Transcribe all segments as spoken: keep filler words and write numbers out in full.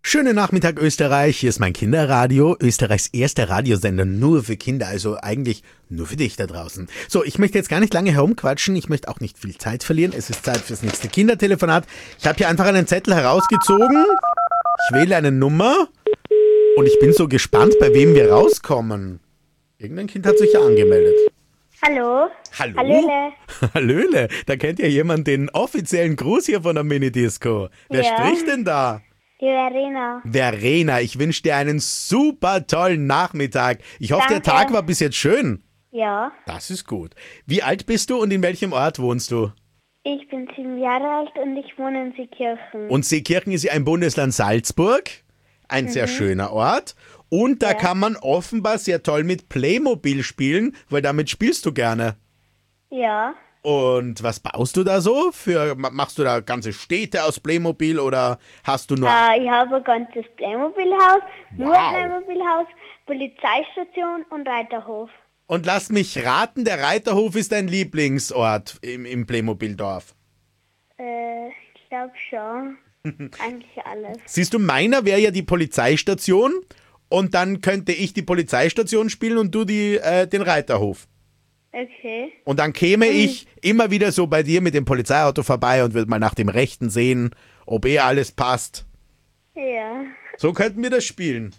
Schönen Nachmittag Österreich, hier ist mein Kinderradio, Österreichs erster Radiosender nur für Kinder, also eigentlich nur für dich da draußen. So, ich möchte jetzt gar nicht lange herumquatschen, ich möchte auch nicht viel Zeit verlieren, es ist Zeit fürs nächste Kindertelefonat. Ich habe hier einfach einen Zettel herausgezogen, ich wähle eine Nummer und ich bin so gespannt, bei wem wir rauskommen. Irgendein Kind hat sich ja angemeldet. Hallo. Hallo? Hallöle. Hallöle, da kennt ja jemand den offiziellen Gruß hier von der Minidisco. Wer Ja. spricht denn da? Die Verena. Verena, ich wünsche dir einen super tollen Nachmittag. Ich hoffe, der Danke. Tag war bis jetzt schön. Ja. Das ist gut. Wie alt bist du und in welchem Ort wohnst du? Ich bin sieben Jahre alt und ich wohne in Seekirchen. Und Seekirchen ist ja ein Bundesland Salzburg, ein sehr schöner Ort. Und da Ja. kann man offenbar sehr toll mit Playmobil spielen, weil damit spielst du gerne. Ja. Und was baust du da so? Für, ma- machst du da ganze Städte aus Playmobil oder hast du nur... Äh, ich habe ein ganzes Playmobil-Haus, nur Wow. Playmobil-Haus, Polizeistation und Reiterhof. Und lass mich raten, der Reiterhof ist dein Lieblingsort im, im Playmobil-Dorf. Äh, ich glaube schon. Eigentlich alles. Siehst du, meiner wäre ja die Polizeistation und dann könnte ich die Polizeistation spielen und du die, äh, den Reiterhof. Okay. Und dann käme ich immer wieder so bei dir mit dem Polizeiauto vorbei und würde mal nach dem Rechten sehen, ob eh alles passt. Ja. So könnten wir das spielen.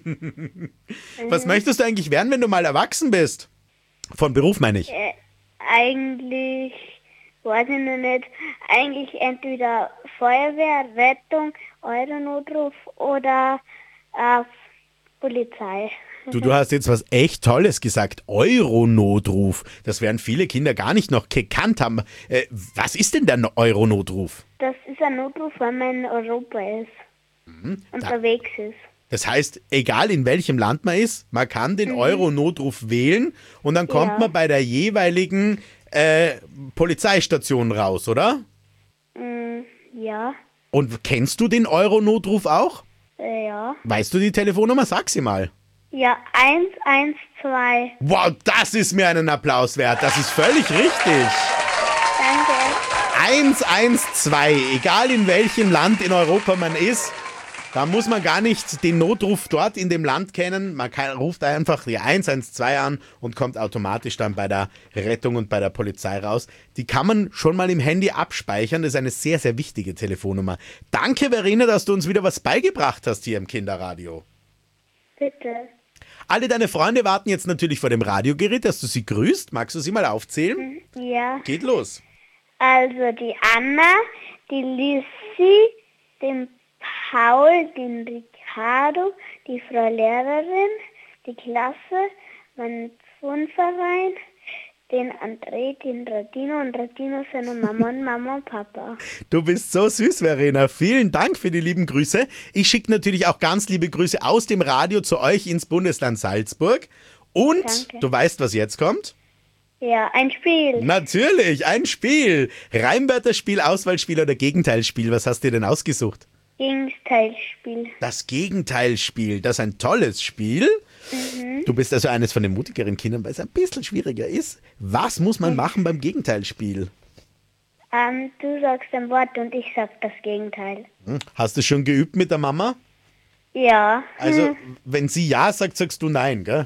Was möchtest du eigentlich werden, wenn du mal erwachsen bist? Von Beruf meine ich. Äh, eigentlich, weiß ich noch nicht, eigentlich entweder Feuerwehr, Rettung, Euronotruf oder äh, Polizei. Du, du hast jetzt was echt Tolles gesagt. Euronotruf. Das werden viele Kinder gar nicht noch gekannt haben. Äh, was ist denn der Euronotruf? Das ist ein Notruf, wenn man in Europa ist, unterwegs ist. Das heißt, egal in welchem Land man ist, man kann den Euronotruf wählen und dann kommt Ja. man bei der jeweiligen äh, Polizeistation raus, oder? Mm, ja, Und kennst du den Euronotruf auch? äh, ja. Weißt du die Telefonnummer? Sag sie mal. Ja, eins eins zwei. Wow, das ist mir einen Applaus wert. Das ist völlig richtig. Danke. eins eins zwei, egal in welchem Land in Europa man ist, da muss man gar nicht den Notruf dort in dem Land kennen. Man kann, ruft einfach die eins eins zwei an und kommt automatisch dann bei der Rettung und bei der Polizei raus. Die kann man schon mal im Handy abspeichern. Das ist eine sehr, sehr wichtige Telefonnummer. Danke, Verena, dass du uns wieder was beigebracht hast hier im Kinderradio. Bitte. Alle deine Freunde warten jetzt natürlich vor dem Radiogerät, dass du sie grüßt. Magst du sie mal aufzählen? Ja. Geht los. Also die Anna, die Lissy, den Paul, den Ricardo, die Frau Lehrerin, die Klasse, mein Turnverein, den André, den Radino und Radino seine Mama und Mama und Papa. Du bist so süß, Verena. Vielen Dank für die lieben Grüße. Ich schicke natürlich auch ganz liebe Grüße aus dem Radio zu euch ins Bundesland Salzburg. Und Danke. du weißt, was jetzt kommt? Ja, ein Spiel. Natürlich, ein Spiel. Reimwörterspiel, Auswahlspiel oder Gegenteilspiel. Was hast du dir denn ausgesucht? Gegenteilspiel. Das Gegenteilspiel. Das ist ein tolles Spiel. Du bist also eines von den mutigeren Kindern, weil es ein bisschen schwieriger ist. Was muss man machen beim Gegenteilspiel? Ähm, du sagst ein Wort und ich sag das Gegenteil. Hm, Hast du schon geübt mit der Mama? Ja. Also, wenn sie ja sagt, sagst du nein, gell?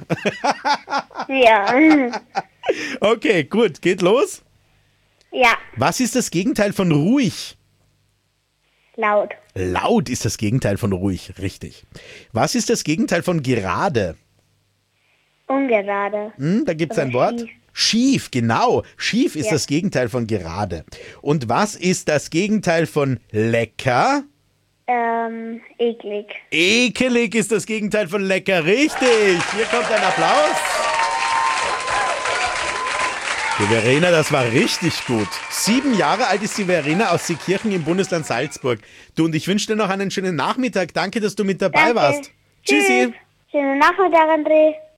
Ja. Okay, gut, geht los. Ja. Was ist das Gegenteil von ruhig? Laut. Laut ist das Gegenteil von ruhig, richtig. Was ist das Gegenteil von gerade? Ungerade. Hm, da gibt es ein Oder Wort. schief. Schief, genau. Schief ist Ja. das Gegenteil von gerade. Und was ist das Gegenteil von lecker? Ähm, eklig. Ekelig ist das Gegenteil von lecker, richtig. Hier kommt ein Applaus. Die Verena, das war richtig gut. Sieben Jahre alt ist die Verena aus Seekirchen im Bundesland Salzburg. Du, und ich wünsche dir noch einen schönen Nachmittag. Danke, dass du mit dabei Danke. warst. Tschüssi. Tschüss. Schönen Nachmittag, André.